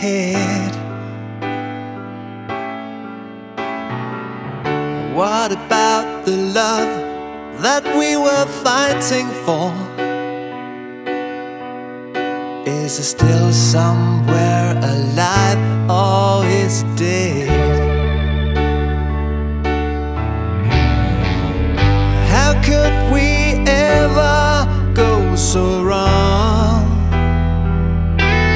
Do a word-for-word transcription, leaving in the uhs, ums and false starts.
head. What about the love that we were fighting for? Is it still somewhere alive, or is it dead?